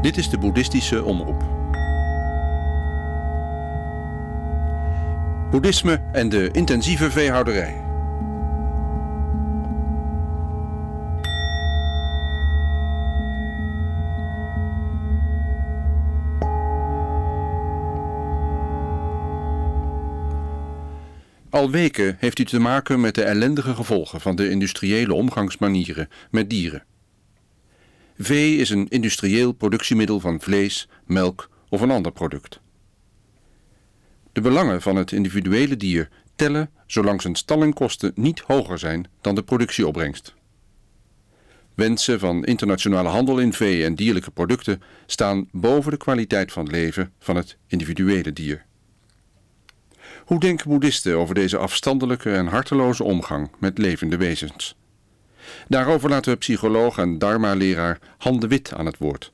Dit is de Boeddhistische Omroep. Boeddhisme en de intensieve veehouderij. Al weken heeft u te maken met de ellendige gevolgen van de industriële omgangsmanieren met dieren. Vee is een industrieel productiemiddel van vlees, melk of een ander product. De belangen van het individuele dier tellen zolang zijn stallingkosten niet hoger zijn dan de productieopbrengst. Wensen van internationale handel in vee en dierlijke producten staan boven de kwaliteit van leven van het individuele dier. Hoe denken boeddhisten over deze afstandelijke en harteloze omgang met levende wezens? Daarover laten we psycholoog en dharma-leraar Han de Wit aan het woord.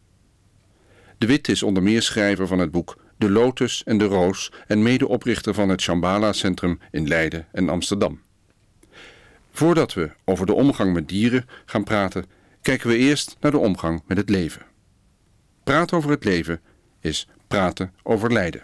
De Wit is onder meer schrijver van het boek De Lotus en de Roos en medeoprichter van het Shambhala-centrum in Leiden en Amsterdam. Voordat we over de omgang met dieren gaan praten, kijken we eerst naar de omgang met het leven. Praten over het leven is praten over lijden.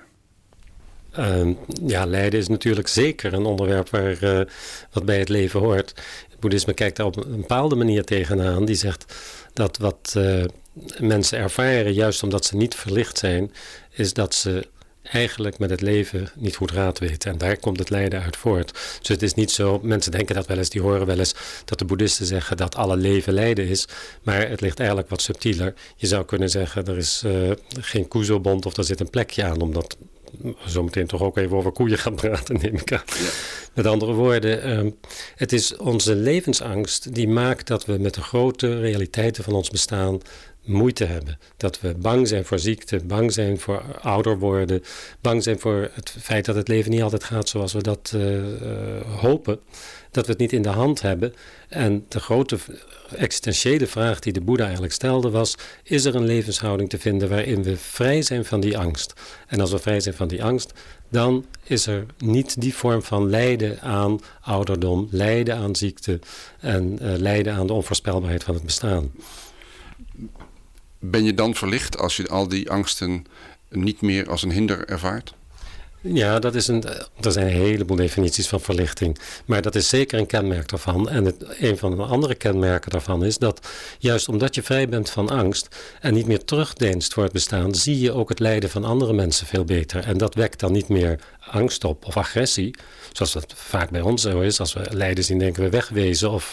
Lijden is natuurlijk zeker een onderwerp wat bij het leven hoort. Het boeddhisme kijkt daar op een bepaalde manier tegenaan. Die zegt dat wat mensen ervaren, juist omdat ze niet verlicht zijn, is dat ze eigenlijk met het leven niet goed raad weten. En daar komt het lijden uit voort. Dus het is niet zo, mensen denken dat wel eens, die horen wel eens dat de boeddhisten zeggen dat alle leven lijden is. Maar het ligt eigenlijk wat subtieler. Je zou kunnen zeggen, er is geen koezelbond of er zit een plekje aan, omdat zometeen toch ook even over koeien gaan praten, neem ik aan. Ja. Met andere woorden, het is onze levensangst die maakt dat we met de grote realiteiten van ons bestaan moeite hebben. Dat we bang zijn voor ziekte, bang zijn voor ouder worden, bang zijn voor het feit dat het leven niet altijd gaat zoals we dat hopen. Dat we het niet in de hand hebben. En de grote existentiële vraag die de Boeddha eigenlijk stelde was, is er een levenshouding te vinden waarin we vrij zijn van die angst? En als we vrij zijn van die angst, dan is er niet die vorm van lijden aan ouderdom, lijden aan ziekte en lijden aan de onvoorspelbaarheid van het bestaan. Ben je dan verlicht als je al die angsten niet meer als een hinder ervaart? Ja, er zijn een heleboel definities van verlichting. Maar dat is zeker een kenmerk daarvan. En een van de andere kenmerken daarvan is dat juist omdat je vrij bent van angst en niet meer terugdeinst voor het bestaan, zie je ook het lijden van andere mensen veel beter. En dat wekt dan niet meer angst op of agressie, zoals dat vaak bij ons zo is. Als we lijden zien, denken we wegwezen of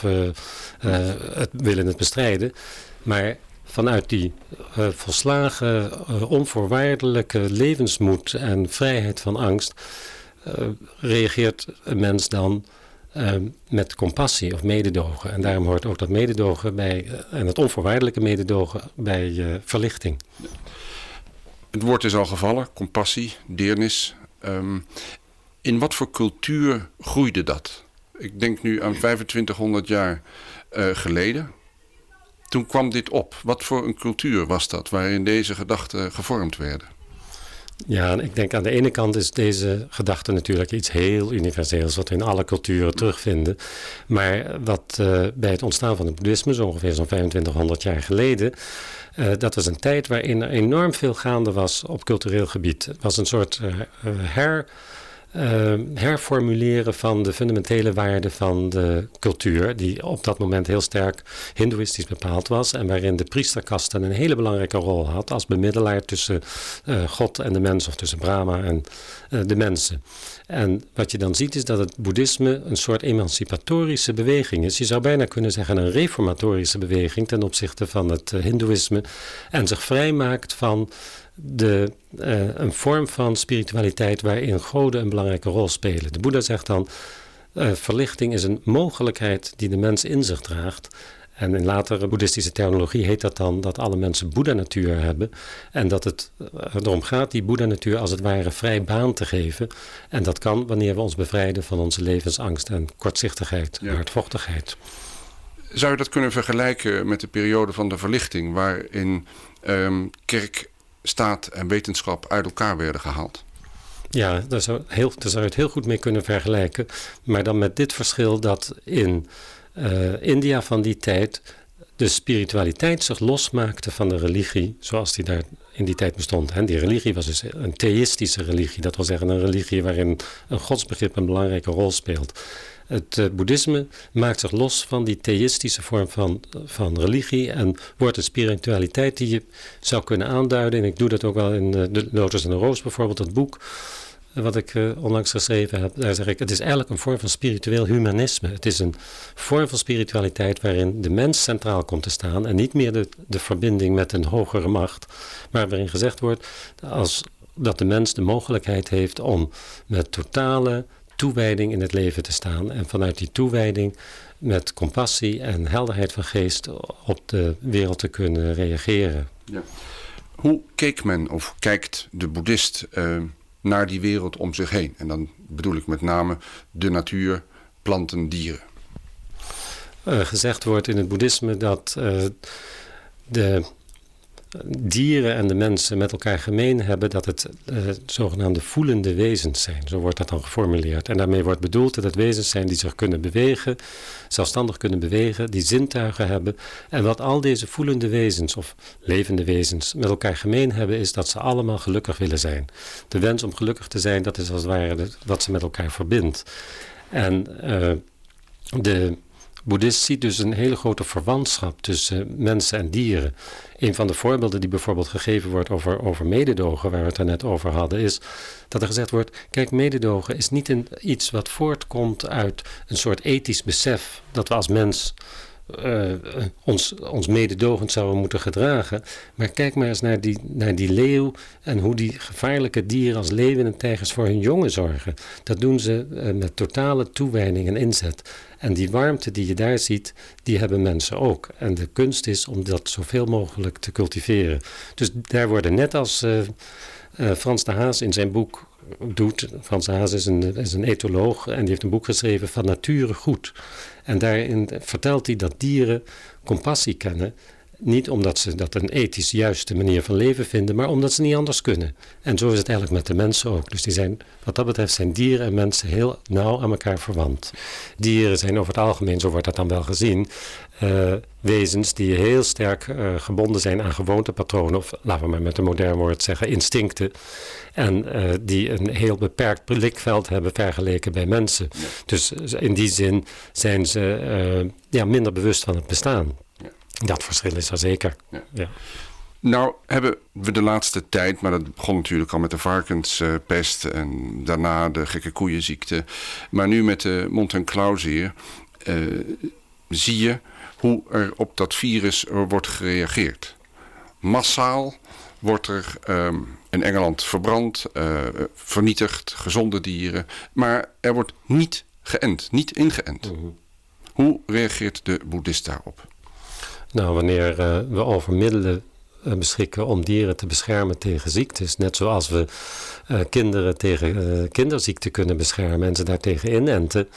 willen het bestrijden. Maar vanuit die volslagen onvoorwaardelijke levensmoed en vrijheid van angst reageert een mens dan met compassie of mededogen. En daarom hoort ook dat mededogen bij, en het onvoorwaardelijke mededogen bij verlichting. Het woord is al gevallen, compassie, deernis. In wat voor cultuur groeide dat? Ik denk nu aan 2500 jaar geleden. Toen kwam dit op. Wat voor een cultuur was dat waarin deze gedachten gevormd werden? Ja, ik denk aan de ene kant is deze gedachte natuurlijk iets heel universeels, wat we in alle culturen terugvinden. Maar wat bij het ontstaan van het boeddhisme, zo ongeveer zo'n 2500 jaar geleden, dat was een tijd waarin er enorm veel gaande was op cultureel gebied. Het was een soort herformuleren van de fundamentele waarden van de cultuur, die op dat moment heel sterk hindoeïstisch bepaald was en waarin de priesterkaste een hele belangrijke rol had als bemiddelaar tussen God en de mens, of tussen Brahma en de mensen. En wat je dan ziet is dat het boeddhisme een soort emancipatorische beweging is. Je zou bijna kunnen zeggen een reformatorische beweging ten opzichte van het hindoeïsme en zich vrijmaakt van een vorm van spiritualiteit waarin goden een belangrijke rol spelen. De Boeddha zegt dan, verlichting is een mogelijkheid die de mens in zich draagt. En in latere boeddhistische terminologie heet dat dan dat alle mensen Boeddha-natuur hebben. En dat het erom gaat die Boeddha-natuur als het ware vrij baan te geven. En dat kan wanneer we ons bevrijden van onze levensangst en kortzichtigheid en hardvochtigheid. Zou je dat kunnen vergelijken met de periode van de verlichting, waarin kerk, staat en wetenschap uit elkaar werden gehaald? Ja, daar zou je het heel goed mee kunnen vergelijken. Maar dan met dit verschil dat in India van die tijd de spiritualiteit zich losmaakte van de religie zoals die daar in die tijd bestond. En die religie was dus een theïstische religie. Dat wil zeggen een religie waarin een godsbegrip een belangrijke rol speelt. Het boeddhisme maakt zich los van die theïstische vorm van religie en wordt een spiritualiteit die je zou kunnen aanduiden. En ik doe dat ook wel in de Lotus en de Roos bijvoorbeeld, het boek wat ik onlangs geschreven heb. Daar zeg ik, het is eigenlijk een vorm van spiritueel humanisme. Het is een vorm van spiritualiteit waarin de mens centraal komt te staan en niet meer de verbinding met een hogere macht, maar waarin gezegd wordt dat de mens de mogelijkheid heeft om met totale toewijding in het leven te staan en vanuit die toewijding met compassie en helderheid van geest op de wereld te kunnen reageren. Ja. Hoe keek men of kijkt de boeddhist naar die wereld om zich heen? En dan bedoel ik met name de natuur, planten, dieren. Gezegd wordt in het boeddhisme dat de dieren en de mensen met elkaar gemeen hebben dat het zogenaamde voelende wezens zijn. Zo wordt dat dan geformuleerd. En daarmee wordt bedoeld dat het wezens zijn die zich kunnen bewegen, zelfstandig kunnen bewegen, die zintuigen hebben. En wat al deze voelende wezens of levende wezens met elkaar gemeen hebben, is dat ze allemaal gelukkig willen zijn. De wens om gelukkig te zijn, dat is als het ware wat ze met elkaar verbindt. En de boeddhist ziet dus een hele grote verwantschap tussen mensen en dieren. Een van de voorbeelden die bijvoorbeeld gegeven wordt over mededogen, waar we het er net over hadden, is dat er gezegd wordt, kijk, mededogen is niet iets wat voortkomt uit een soort ethisch besef dat we als mens ons mededogend zouden moeten gedragen. Maar kijk maar eens naar die leeuw en hoe die gevaarlijke dieren als leeuwen en tijgers voor hun jongen zorgen. Dat doen ze met totale toewijding en inzet. En die warmte die je daar ziet, die hebben mensen ook. En de kunst is om dat zoveel mogelijk te cultiveren. Dus daar worden net als Frans de Haas in zijn boek doet. Frans de Haas is een etholoog en die heeft een boek geschreven van nature goed. En daarin vertelt hij dat dieren compassie kennen. Niet omdat ze dat een ethisch juiste manier van leven vinden, maar omdat ze niet anders kunnen. En zo is het eigenlijk met de mensen ook. Dus wat dat betreft zijn dieren en mensen heel nauw aan elkaar verwant. Dieren zijn over het algemeen, zo wordt dat dan wel gezien, wezens die heel sterk gebonden zijn aan gewoontepatronen, of laten we maar met een modern woord zeggen, instincten. En die een heel beperkt blikveld hebben vergeleken bij mensen. Ja. Dus in die zin zijn ze minder bewust van het bestaan. Ja. Dat verschil is er zeker. Ja. Ja. Nou hebben we de laatste tijd, maar dat begon natuurlijk al met de varkenspest en daarna de gekke koeienziekte. Maar nu met de mond- en klauwzeer zie je hoe er op dat virus wordt gereageerd. Massaal wordt er in Engeland verbrand, vernietigd, gezonde dieren. Maar er wordt niet geënt, niet ingeënt. Hoe reageert de boeddhist daarop? Nou, wanneer we over middelen beschikken om dieren te beschermen tegen ziektes, net zoals we kinderen tegen kinderziekten kunnen beschermen en ze daartegen inenten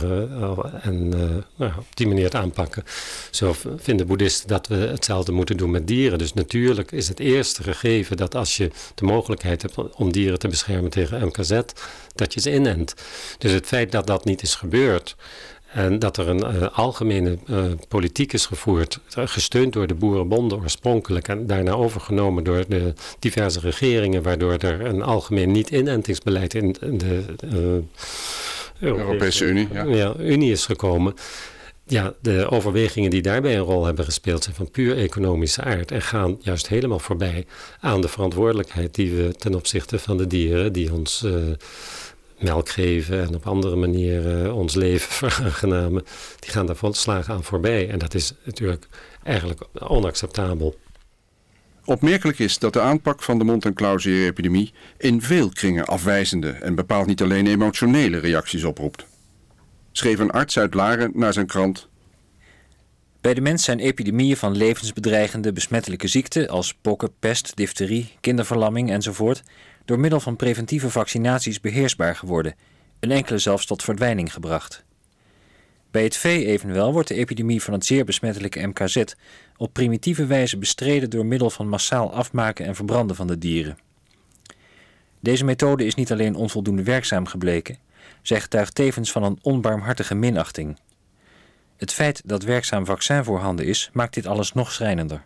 op die manier het aanpakken. Zo vinden boeddhisten dat we hetzelfde moeten doen met dieren. Dus natuurlijk is het eerste gegeven dat als je de mogelijkheid hebt om dieren te beschermen tegen MKZ, dat je ze inent. Dus het feit dat dat niet is gebeurd en dat er een algemene politiek is gevoerd, gesteund door de boerenbonden oorspronkelijk en daarna overgenomen door de diverse regeringen, waardoor er een algemeen niet-inentingsbeleid in de Europese Unie, Unie is gekomen. Ja, de overwegingen die daarbij een rol hebben gespeeld zijn van puur economische aard en gaan juist helemaal voorbij aan de verantwoordelijkheid die we ten opzichte van de dieren die ons melk geven en op andere manieren ons leven veraangenamen, die gaan daar volslagen aan voorbij. En dat is natuurlijk eigenlijk onacceptabel. Opmerkelijk is dat de aanpak van de mond- en klauwzeer-epidemie in veel kringen afwijzende en bepaald niet alleen emotionele reacties oproept. Schreef een arts uit Laren naar zijn krant: Bij de mens zijn epidemieën van levensbedreigende besmettelijke ziekten als pokken, pest, difterie, kinderverlamming enzovoort door middel van preventieve vaccinaties beheersbaar geworden, een enkele zelfs tot verdwijning gebracht. Bij het vee evenwel wordt de epidemie van het zeer besmettelijke MKZ op primitieve wijze bestreden door middel van massaal afmaken en verbranden van de dieren. Deze methode is niet alleen onvoldoende werkzaam gebleken, zij getuigt tevens van een onbarmhartige minachting. Het feit dat werkzaam vaccin voorhanden is, maakt dit alles nog schrijnender.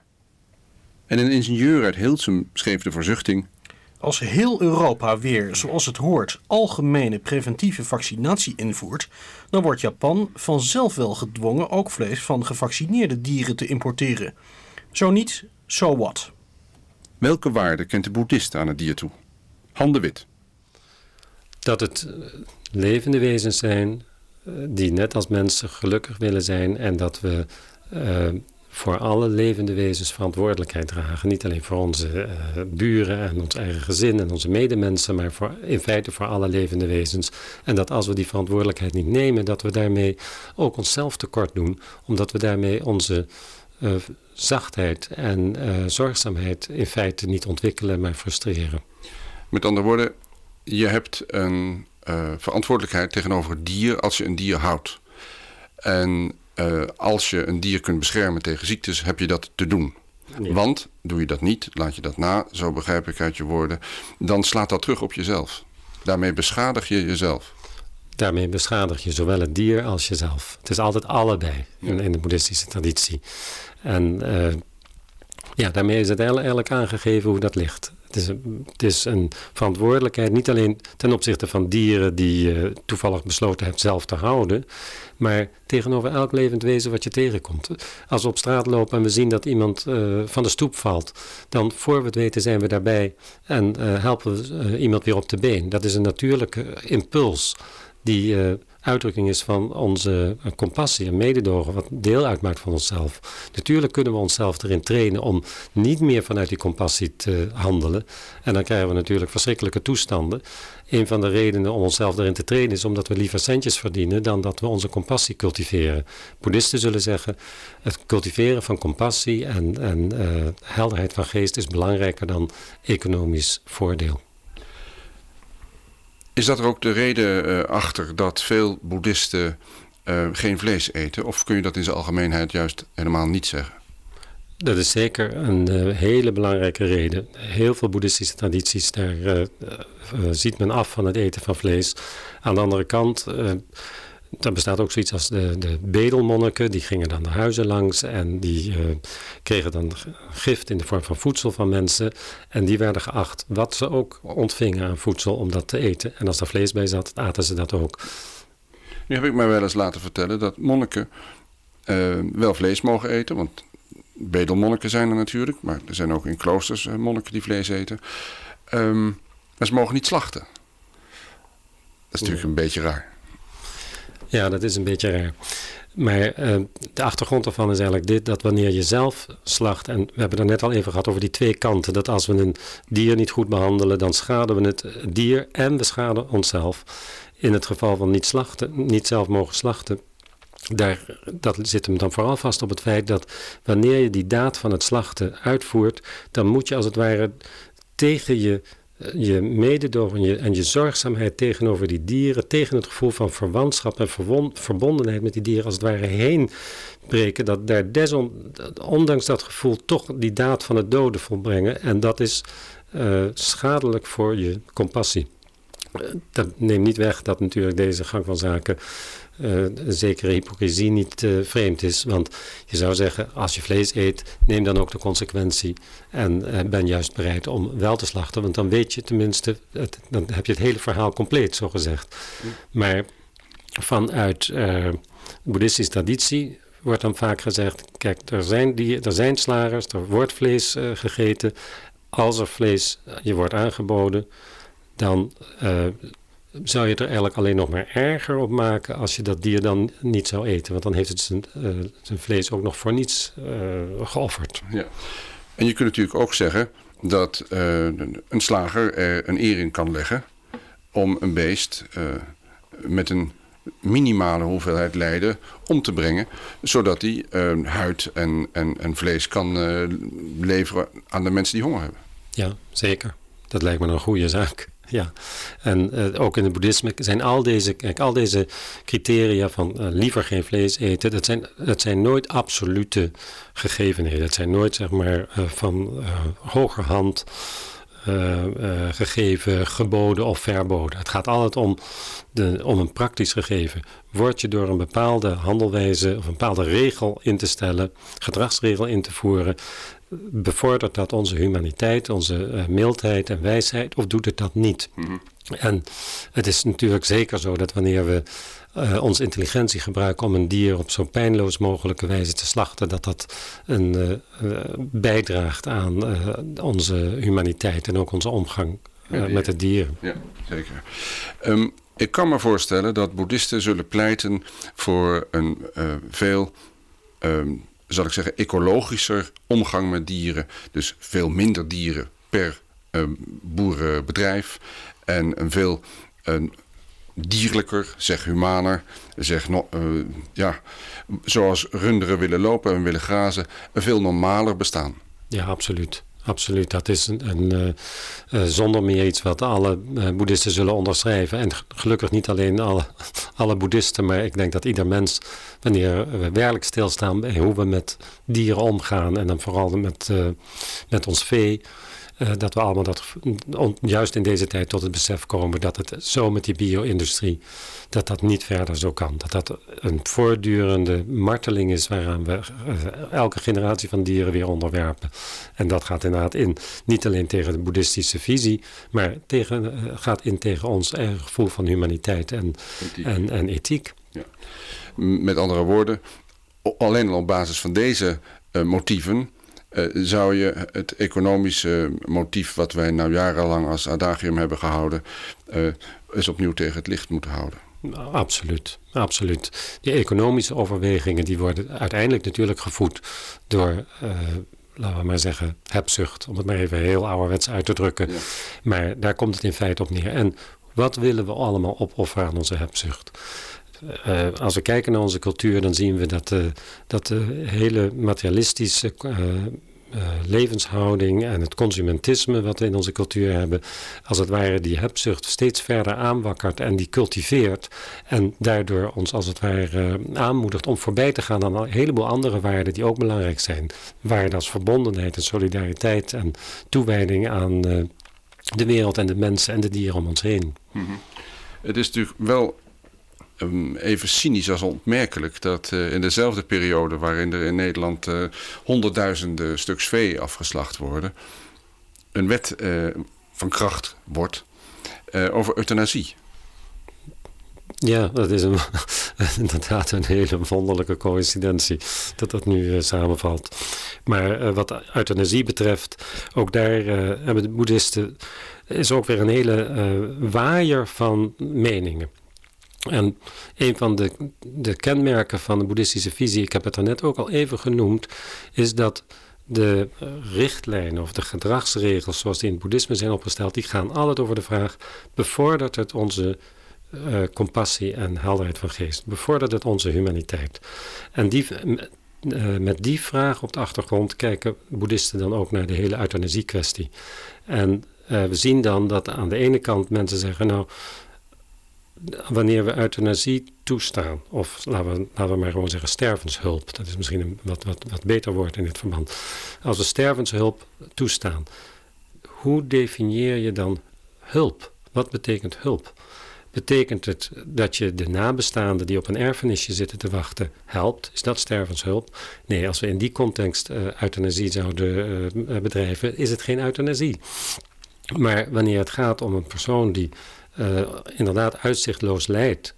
En een ingenieur uit Hilsum schreef de verzuchting: Als heel Europa weer, zoals het hoort, algemene preventieve vaccinatie invoert, dan wordt Japan vanzelf wel gedwongen ook vlees van gevaccineerde dieren te importeren. Zo niet, so what? Welke waarde kent de boeddhist aan het dier toe? Han de Wit. Dat het levende wezens zijn die net als mensen gelukkig willen zijn en dat we voor alle levende wezens verantwoordelijkheid dragen. Niet alleen voor onze buren en ons eigen gezin en onze medemensen, maar in feite voor alle levende wezens. En dat als we die verantwoordelijkheid niet nemen, dat we daarmee ook onszelf tekort doen, omdat we daarmee onze zachtheid en zorgzaamheid in feite niet ontwikkelen, maar frustreren. Met andere woorden, je hebt een verantwoordelijkheid tegenover het dier als je een dier houdt. En als je een dier kunt beschermen tegen ziektes, heb je dat te doen. Ja. Want doe je dat niet, laat je dat na, zo begrijp ik uit je woorden, dan slaat dat terug op jezelf. Daarmee beschadig je jezelf. Daarmee beschadig je zowel het dier als jezelf. Het is altijd allebei in de boeddhistische traditie. En daarmee is het eigenlijk aangegeven hoe dat ligt. Het is een verantwoordelijkheid niet alleen ten opzichte van dieren die je toevallig besloten hebt zelf te houden, maar tegenover elk levend wezen wat je tegenkomt. Als we op straat lopen en we zien dat iemand van de stoep valt, dan voor we het weten zijn we daarbij en helpen we iemand weer op de been. Dat is een natuurlijke impuls die uitdrukking is van onze compassie en mededogen, wat deel uitmaakt van onszelf. Natuurlijk kunnen we onszelf erin trainen om niet meer vanuit die compassie te handelen. En dan krijgen we natuurlijk verschrikkelijke toestanden. Een van de redenen om onszelf erin te trainen is omdat we liever centjes verdienen dan dat we onze compassie cultiveren. Boeddhisten zullen zeggen, het cultiveren van compassie en helderheid van geest is belangrijker dan economisch voordeel. Is dat er ook de reden achter dat veel boeddhisten geen vlees eten? Of kun je dat in zijn algemeenheid juist helemaal niet zeggen? Dat is zeker een hele belangrijke reden. Heel veel boeddhistische tradities, daar ziet men af van het eten van vlees. Aan de andere kant, er bestaat ook zoiets als de bedelmonniken. Die gingen dan de huizen langs en die kregen dan gift in de vorm van voedsel van mensen. En die werden geacht wat ze ook ontvingen aan voedsel om dat te eten. En als er vlees bij zat, aten ze dat ook. Nu heb ik mij wel eens laten vertellen dat monniken wel vlees mogen eten. Want bedelmonniken zijn er natuurlijk. Maar er zijn ook in kloosters monniken die vlees eten. Maar ze mogen niet slachten. Dat is natuurlijk een beetje raar. Ja, dat is een beetje raar. Maar de achtergrond daarvan is eigenlijk dit, dat wanneer je zelf slacht, en we hebben het net al even gehad over die twee kanten, dat als we een dier niet goed behandelen, dan schaden we het dier en we schaden onszelf. In het geval van niet zelf mogen slachten, dat zit hem dan vooral vast op het feit dat wanneer je die daad van het slachten uitvoert, dan moet je als het ware tegen je mededogen en je zorgzaamheid tegenover die dieren, tegen het gevoel van verwantschap en verbondenheid met die dieren als het ware heen breken, dat daar ondanks dat gevoel toch die daad van het doden volbrengen. En dat is schadelijk voor je compassie. Dat neemt niet weg dat natuurlijk deze gang van zaken een zekere hypocrisie niet vreemd is. Want je zou zeggen, als je vlees eet, neem dan ook de consequentie en ben juist bereid om wel te slachten. Want dan weet je tenminste, dan heb je het hele verhaal compleet, zo gezegd. Maar vanuit boeddhistische traditie wordt dan vaak gezegd, kijk, er zijn slagers, er wordt vlees gegeten. Als er vlees je wordt aangeboden, dan zou je er eigenlijk alleen nog maar erger op maken als je dat dier dan niet zou eten. Want dan heeft het zijn vlees ook nog voor niets geofferd. Ja. En je kunt natuurlijk ook zeggen dat een slager er een eer in kan leggen om een beest met een minimale hoeveelheid lijden om te brengen, zodat hij huid en vlees kan leveren aan de mensen die honger hebben. Ja, zeker. Dat lijkt me een goede zaak. Ja, en ook in het boeddhisme zijn al deze criteria van liever geen vlees eten, dat zijn nooit absolute gegevenheden. Dat zijn nooit zeg maar van hogerhand gegeven, geboden of verboden. Het gaat altijd om een praktisch gegeven. Word je door een bepaalde handelwijze of een bepaalde regel in te stellen, gedragsregel in te voeren, bevordert dat onze humaniteit, onze mildheid en wijsheid, of doet het dat niet? Mm-hmm. En het is natuurlijk zeker zo dat wanneer we onze intelligentie gebruiken om een dier op zo pijnloos mogelijke wijze te slachten, dat een bijdraagt aan onze humaniteit en ook onze omgang met het dier. Ja, zeker. Ik kan me voorstellen dat boeddhisten zullen pleiten voor een veel, zal ik zeggen, ecologischer omgang met dieren. Dus veel minder dieren per boerenbedrijf en een veel dierlijker, zeg humaner, zeg zoals runderen willen lopen en willen grazen, een veel normaler bestaan. Ja, absoluut. Absoluut, dat is zonder meer iets wat alle boeddhisten zullen onderschrijven. En gelukkig niet alleen alle boeddhisten, maar ik denk dat ieder mens, wanneer we werkelijk stilstaan bij hoe we met dieren omgaan en dan vooral met ons vee, dat we allemaal juist in deze tijd tot het besef komen dat het zo met die bio-industrie, dat niet verder zo kan. Dat een voortdurende marteling is waaraan we elke generatie van dieren weer onderwerpen. En dat gaat inderdaad in, niet alleen tegen de boeddhistische visie, maar gaat in tegen ons eigen gevoel van humaniteit en ethiek. Ja. Met andere woorden, alleen al op basis van deze motieven zou je het economische motief wat wij nou jarenlang als adagium hebben gehouden, eens opnieuw tegen het licht moeten houden. Absoluut, absoluut. Die economische overwegingen die worden uiteindelijk natuurlijk gevoed door, laten we maar zeggen, hebzucht. Om het maar even heel ouderwets uit te drukken. Ja. Maar daar komt het in feite op neer. En wat willen we allemaal opofferen aan onze hebzucht? Als we kijken naar onze cultuur, dan zien we dat de hele materialistische levenshouding en het consumentisme wat we in onze cultuur hebben, als het ware die hebzucht steeds verder aanwakkert en die cultiveert en daardoor ons als het ware aanmoedigt om voorbij te gaan aan een heleboel andere waarden die ook belangrijk zijn. Waarden als verbondenheid en solidariteit en toewijding aan de wereld en de mensen en de dieren om ons heen. Mm-hmm. Het is natuurlijk wel even cynisch als opmerkelijk dat in dezelfde periode waarin er in Nederland honderdduizenden stuks vee afgeslacht worden, een wet van kracht wordt over euthanasie. Ja, dat is inderdaad een hele wonderlijke coïncidentie dat nu samenvalt. Maar wat euthanasie betreft, ook daar hebben de boeddhisten, is ook weer een hele waaier van meningen. En een van de kenmerken van de boeddhistische visie, ik heb het daarnet ook al even genoemd, is dat de richtlijnen of de gedragsregels zoals die in het boeddhisme zijn opgesteld, die gaan altijd over de vraag, bevordert het onze compassie en helderheid van geest? Bevordert het onze humaniteit? En met die vraag op de achtergrond kijken boeddhisten dan ook naar de hele euthanasie-kwestie. En we zien dan dat aan de ene kant mensen zeggen, nou, wanneer we euthanasie toestaan, of laten we maar gewoon zeggen stervenshulp, dat is misschien een wat beter woord in dit verband. Als we stervenshulp toestaan, hoe definieer je dan hulp? Wat betekent hulp? Betekent het dat je de nabestaanden die op een erfenisje zitten te wachten helpt? Is dat stervenshulp? Nee, als we in die context euthanasie zouden bedrijven, is het geen euthanasie. Maar wanneer het gaat om een persoon die inderdaad uitzichtloos lijdt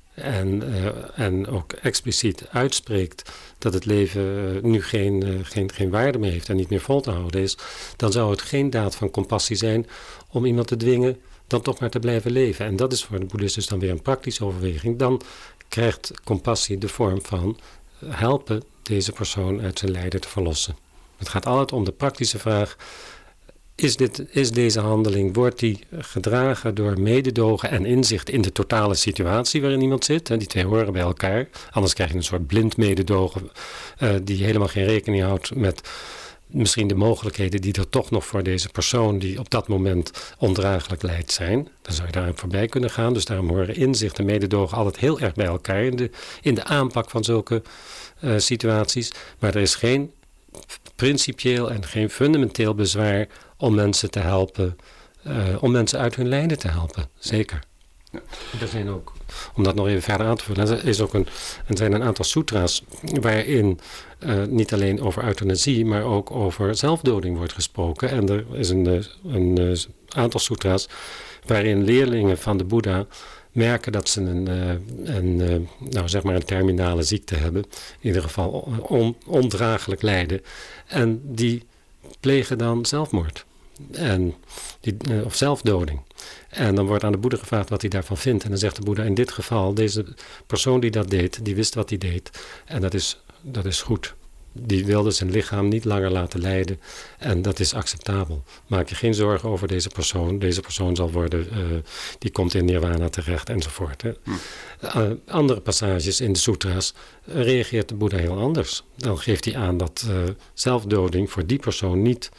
en ook expliciet uitspreekt dat het leven nu geen waarde meer heeft en niet meer vol te houden is, dan zou het geen daad van compassie zijn om iemand te dwingen dan toch maar te blijven leven. En dat is voor de boeddhisten dan weer een praktische overweging. Dan krijgt compassie de vorm van helpen deze persoon uit zijn lijden te verlossen. Het gaat altijd om de praktische vraag, is deze handeling, wordt die gedragen door mededogen en inzicht in de totale situatie waarin iemand zit? Die twee horen bij elkaar. Anders krijg je een soort blind mededogen die helemaal geen rekening houdt met misschien de mogelijkheden die er toch nog voor deze persoon die op dat moment ondraaglijk lijdt zijn. Dan zou je daar voorbij kunnen gaan. Dus daarom horen inzicht en mededogen altijd heel erg bij elkaar in de aanpak van zulke situaties. Maar er is geen principieel en geen fundamenteel bezwaar om mensen te helpen om mensen uit hun lijden te helpen. Zeker. Ja. Er zijn ook, om dat nog even verder aan te vullen, er zijn een aantal sutra's waarin niet alleen over euthanasie, maar ook over zelfdoding wordt gesproken. En er is een aantal sutra's waarin leerlingen van de Boeddha merken dat ze een terminale ziekte hebben. In ieder geval ondraaglijk lijden. En die plegen dan zelfmoord. Of zelfdoding. En dan wordt aan de Boeddha gevraagd wat hij daarvan vindt. En dan zegt de Boeddha, in dit geval, deze persoon die dat deed, die wist wat hij deed. En dat is goed. Die wilde zijn lichaam niet langer laten lijden. En dat is acceptabel. Maak je geen zorgen over deze persoon. Deze persoon zal worden, die komt in nirvana terecht enzovoort. Hè. Andere passages in de sutra's reageert de Boeddha heel anders. Dan geeft hij aan dat zelfdoding voor die persoon niet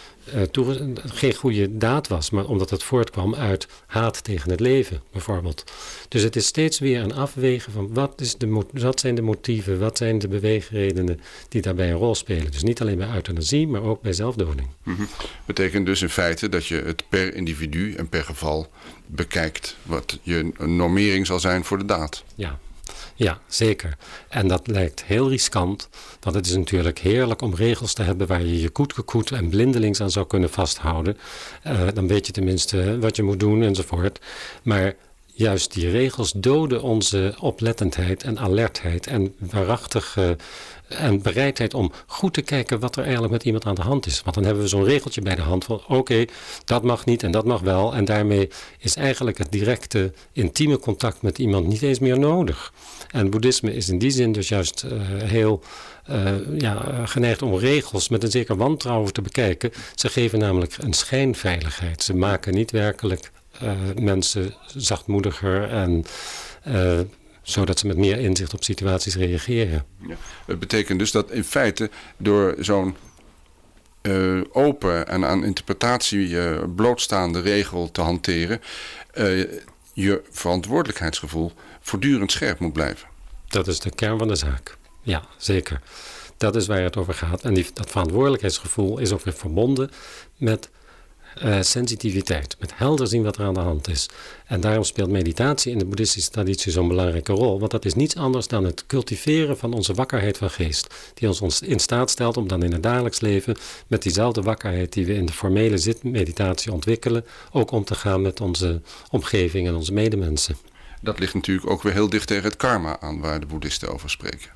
geen goede daad was, maar omdat het voortkwam uit haat tegen het leven, bijvoorbeeld. Dus het is steeds weer een afwegen van wat zijn de motieven, wat zijn de beweegredenen die daarbij een rol spelen. Dus niet alleen bij euthanasie, maar ook bij zelfdoding. Mm-hmm. Betekent dus in feite dat je het per individu en per geval bekijkt wat je normering zal zijn voor de daad. Ja, zeker. En dat lijkt heel riskant, want het is natuurlijk heerlijk om regels te hebben waar je koet en blindelings aan zou kunnen vasthouden. Dan weet je tenminste wat je moet doen enzovoort. Maar juist die regels doden onze oplettendheid en alertheid en waarachtige en bereidheid om goed te kijken wat er eigenlijk met iemand aan de hand is. Want dan hebben we zo'n regeltje bij de hand van oké, dat mag niet en dat mag wel. En daarmee is eigenlijk het directe, intieme contact met iemand niet eens meer nodig. En boeddhisme is in die zin dus juist heel geneigd om regels met een zeker wantrouwen te bekijken. Ze geven namelijk een schijnveiligheid. Ze maken niet werkelijk mensen zachtmoediger en zodat ze met meer inzicht op situaties reageren. Ja. Het betekent dus dat in feite door zo'n open en aan interpretatie blootstaande regel te hanteren, je verantwoordelijkheidsgevoel voortdurend scherp moet blijven. Dat is de kern van de zaak. Ja, zeker. Dat is waar het over gaat. En dat verantwoordelijkheidsgevoel is ook weer verbonden met sensitiviteit. Met helder zien wat er aan de hand is. En daarom speelt meditatie in de boeddhistische traditie zo'n belangrijke rol. Want dat is niets anders dan het cultiveren van onze wakkerheid van geest. Die ons in staat stelt om dan in het dagelijks leven met diezelfde wakkerheid die we in de formele zitmeditatie ontwikkelen, ook om te gaan met onze omgeving en onze medemensen. Dat ligt natuurlijk ook weer heel dicht tegen het karma aan waar de boeddhisten over spreken.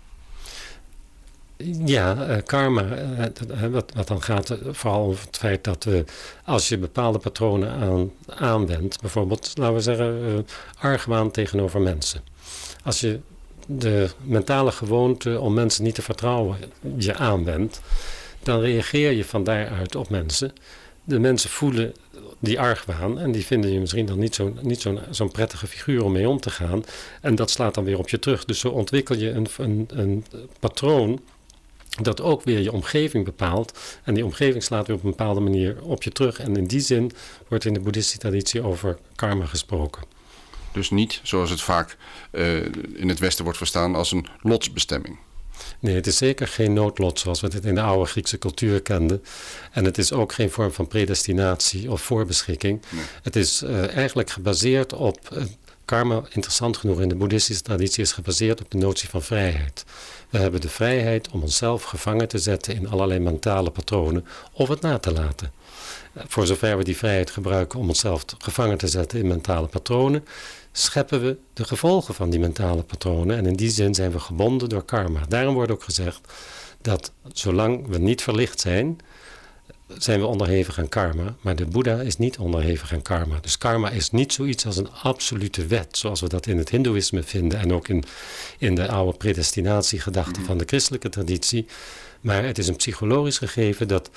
Ja, karma, wat dan gaat vooral over het feit dat als je bepaalde patronen aanwendt, bijvoorbeeld, laten we zeggen, argwaan tegenover mensen. Als je de mentale gewoonte om mensen niet te vertrouwen je aanwendt, dan reageer je van daaruit op mensen. De mensen voelen die argwaan en die vinden je misschien dan niet zo'n prettige figuur om mee om te gaan. En dat slaat dan weer op je terug. Dus zo ontwikkel je een patroon dat ook weer je omgeving bepaalt. En die omgeving slaat weer op een bepaalde manier op je terug. En in die zin wordt in de boeddhistische traditie over karma gesproken. Dus niet, zoals het vaak in het Westen wordt verstaan, als een lotsbestemming. Nee, het is zeker geen noodlot zoals we dit in de oude Griekse cultuur kenden. En het is ook geen vorm van predestinatie of voorbeschikking. Nee. Het is eigenlijk gebaseerd op karma, interessant genoeg in de boeddhistische traditie, is gebaseerd op de notie van vrijheid. We hebben de vrijheid om onszelf gevangen te zetten in allerlei mentale patronen of het na te laten. Voor zover we die vrijheid gebruiken om onszelf gevangen te zetten in mentale patronen, scheppen we de gevolgen van die mentale patronen. En in die zin zijn we gebonden door karma. Daarom wordt ook gezegd dat zolang we niet verlicht zijn we onderhevig aan karma. Maar de Boeddha is niet onderhevig aan karma. Dus karma is niet zoiets als een absolute wet, zoals we dat in het hindoeïsme vinden en ook in de oude predestinatiegedachte van de christelijke traditie. Maar het is een psychologisch gegeven dat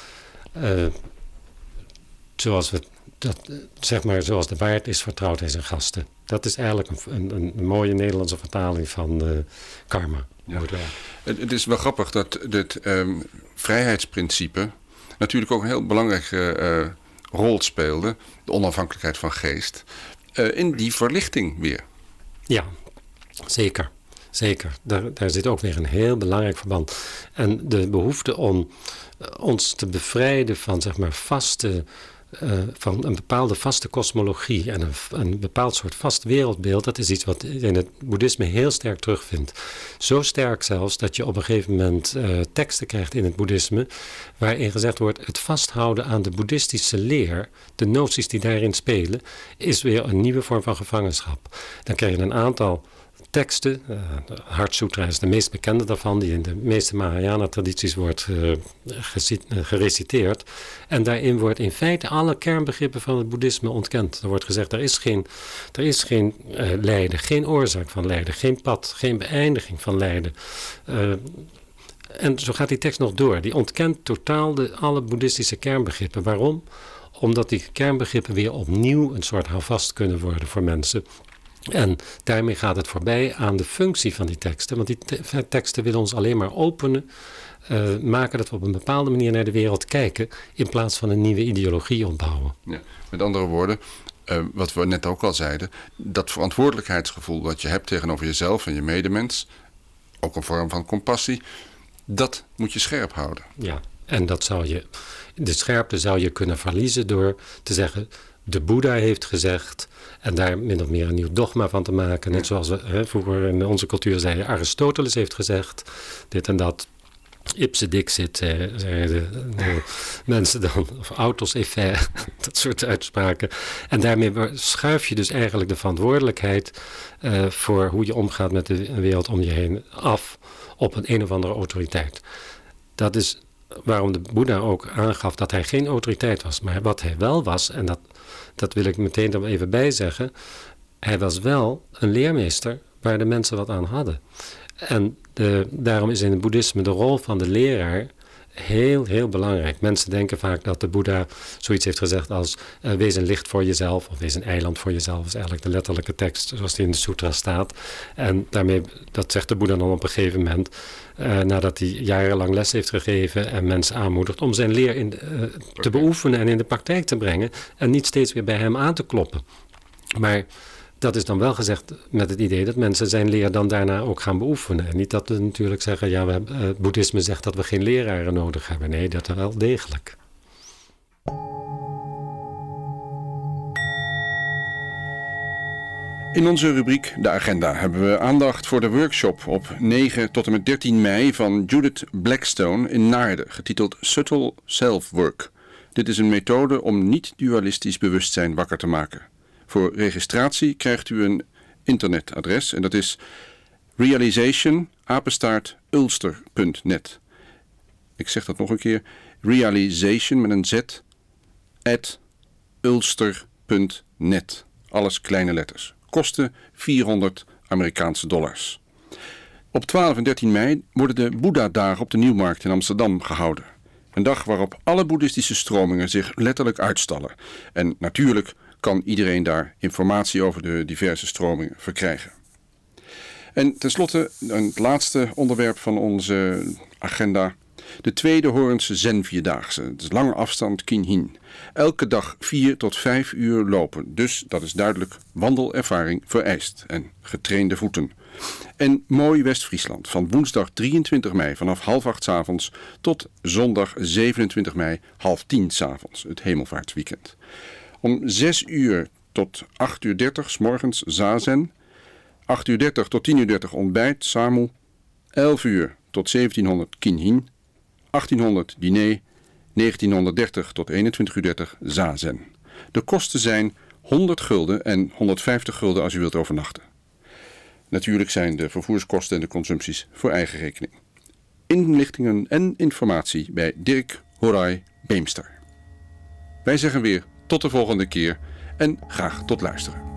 zoals de waard is, vertrouwt hij zijn gasten. Dat is eigenlijk een mooie Nederlandse vertaling van karma. Ja. Het is wel grappig dat dit vrijheidsprincipe natuurlijk ook een heel belangrijke rol speelde, de onafhankelijkheid van geest, in die verlichting weer. Ja, zeker. Zeker. Daar zit ook weer een heel belangrijk verband. En de behoefte om ons te bevrijden van vaste van een bepaalde vaste kosmologie en een bepaald soort vast wereldbeeld, dat is iets wat in het boeddhisme heel sterk terugvindt. Zo sterk zelfs dat je op een gegeven moment teksten krijgt in het boeddhisme waarin gezegd wordt, het vasthouden aan de boeddhistische leer, de noties die daarin spelen, is weer een nieuwe vorm van gevangenschap. Dan krijg je een aantal teksten, de Heart Sutra is de meest bekende daarvan, die in de meeste Mahayana-tradities wordt gereciteerd. En daarin wordt in feite alle kernbegrippen van het boeddhisme ontkend. Er wordt gezegd, er is geen lijden, geen oorzaak van lijden, geen pad, geen beëindiging van lijden. En zo gaat die tekst nog door. Die ontkent totaal alle boeddhistische kernbegrippen. Waarom? Omdat die kernbegrippen weer opnieuw een soort houvast kunnen worden voor mensen. En daarmee gaat het voorbij aan de functie van die teksten. Want die teksten willen ons alleen maar openen, maken dat we op een bepaalde manier naar de wereld kijken, in plaats van een nieuwe ideologie opbouwen. Ja, met andere woorden, wat we net ook al zeiden, dat verantwoordelijkheidsgevoel wat je hebt tegenover jezelf en je medemens, ook een vorm van compassie, dat moet je scherp houden. Ja, en de scherpte zou je kunnen verliezen door te zeggen, de Boeddha heeft gezegd, en daar min of meer een nieuw dogma van te maken. Net zoals we vroeger in onze cultuur zeiden, Aristoteles heeft gezegd, dit en dat. Ipse dixit, zeiden de mensen dan, of autos effet, dat soort uitspraken. En daarmee schuif je dus eigenlijk de verantwoordelijkheid voor hoe je omgaat met de wereld om je heen af op een of andere autoriteit. Dat is waarom de Boeddha ook aangaf dat hij geen autoriteit was. Maar wat hij wel was, en dat wil ik meteen er even bij zeggen, hij was wel een leermeester waar de mensen wat aan hadden. En daarom is in het boeddhisme de rol van de leraar heel, heel belangrijk. Mensen denken vaak dat de Boeddha zoiets heeft gezegd als wees een licht voor jezelf of wees een eiland voor jezelf. Dat is eigenlijk de letterlijke tekst zoals die in de sutra staat. En daarmee, dat zegt de Boeddha dan op een gegeven moment, nadat hij jarenlang les heeft gegeven en mensen aanmoedigt om zijn leer te beoefenen en in de praktijk te brengen en niet steeds weer bij hem aan te kloppen. Maar dat is dan wel gezegd met het idee dat mensen zijn leer dan daarna ook gaan beoefenen. En niet dat we natuurlijk zeggen, het boeddhisme zegt dat we geen leraren nodig hebben. Nee, dat wel degelijk. In onze rubriek De Agenda hebben we aandacht voor de workshop op 9 tot en met 13 mei van Judith Blackstone in Naarden, getiteld Subtle Self-Work. Dit is een methode om niet-dualistisch bewustzijn wakker te maken. Voor registratie krijgt u een internetadres en dat is realization@ulster.net. Ik zeg dat nog een keer, realization met een z @ulster.net. Alles kleine letters. Kosten $400. Op 12 en 13 mei worden de Boeddha-dagen op de Nieuwmarkt in Amsterdam gehouden. Een dag waarop alle boeddhistische stromingen zich letterlijk uitstallen. En natuurlijk kan iedereen daar informatie over de diverse stromingen verkrijgen. En tenslotte, het laatste onderwerp van onze agenda, de tweede Hoornse Zen-vierdaagse. Het is lange afstand Kinhin. Elke dag 4 tot 5 uur lopen, dus dat is duidelijk wandelervaring vereist en getrainde voeten. En mooi West-Friesland van woensdag 23 mei vanaf 7:30 's avonds tot zondag 27 mei 9:30 's avonds, het hemelvaartsweekend. Om 6 uur tot 8:30 's morgens zazen, 8:30 tot 10:30 ontbijt, samu, 11 uur tot 1700 kinhin, 1800 diner, 1930 tot 21:30 zazen. De kosten zijn $100 en $150 als u wilt overnachten. Natuurlijk zijn de vervoerskosten en de consumpties voor eigen rekening. Inlichtingen en informatie bij Dirk Horai Beemster. Wij zeggen weer tot de volgende keer en graag tot luisteren.